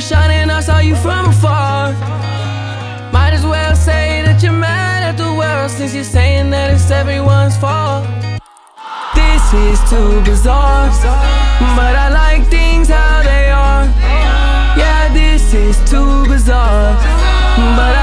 were shining, I saw you from afar. Might as well say that you're mad at the world, since you're saying that it's everyone's fault. This is too bizarre, but I like things how they are. Yeah, this is too bizarre, but